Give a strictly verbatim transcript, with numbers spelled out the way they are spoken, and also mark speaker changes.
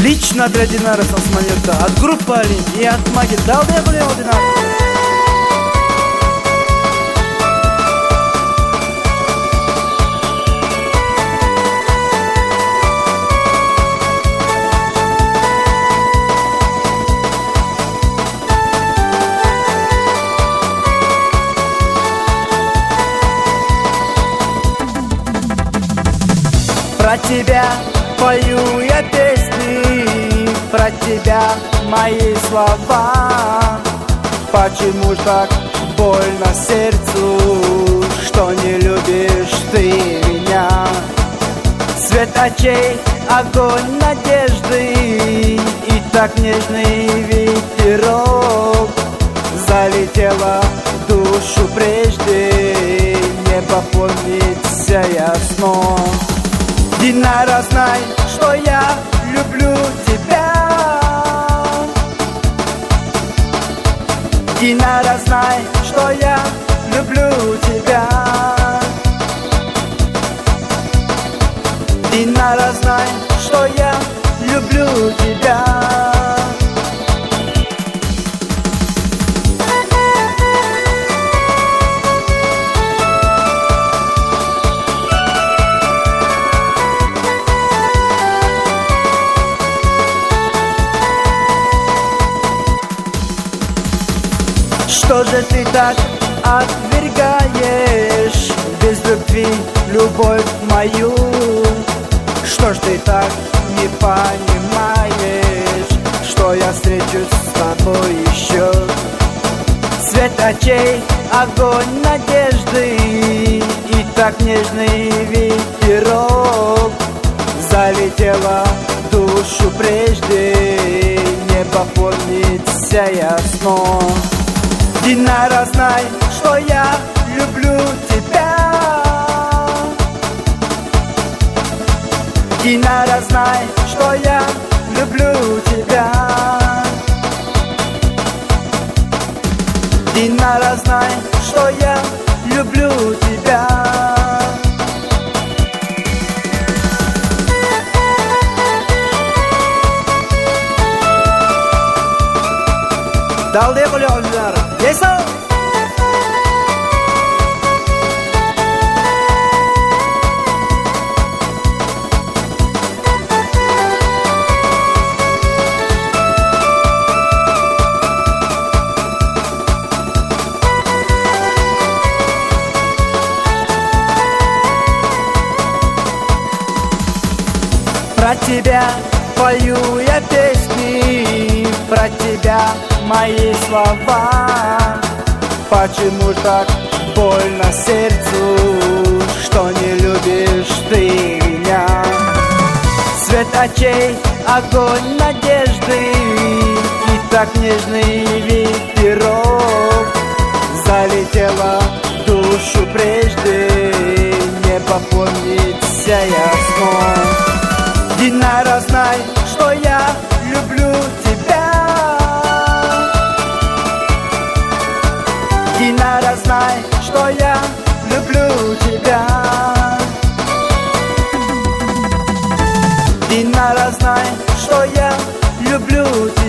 Speaker 1: Лично для Динара со самолета от группы Олимп и от Маги дал я блин Динар. Про тебя пою я песни, про тебя мои слова. Почему ж так больно сердцу, что не любишь ты меня? Свет очей, огонь надежды и так нежный ветерок залетела в душу прежде, небо помнит вся ясно. Динара, знай, что я люблю тебя. Динара, знай, что я люблю тебя. Динара, знай, что я люблю тебя. Что же ты так отвергаешь без любви любовь мою? Что ж ты так не понимаешь, что я встречусь с тобой еще? Свет очей, огонь надежды и так нежный ветерок залетела в душу прежде, небо помнит вся ясно. Динара, знай, что я люблю тебя. Динара, знай, что я люблю тебя. Динара, знай, что я люблю тебя. Dal diye böyle oyunlar. Yes sir. Про тебя пою я песни, про тебя мои слова. Почему ж так больно сердцу, что не любишь ты меня? Свет очей, огонь надежды и так нежный ветерок залетела в душу прежде, небо помнит вся ясно. Динара, знай, что я люблю тебя. Динара, знай, что я люблю тебя. Динара, знай, что я люблю тебя.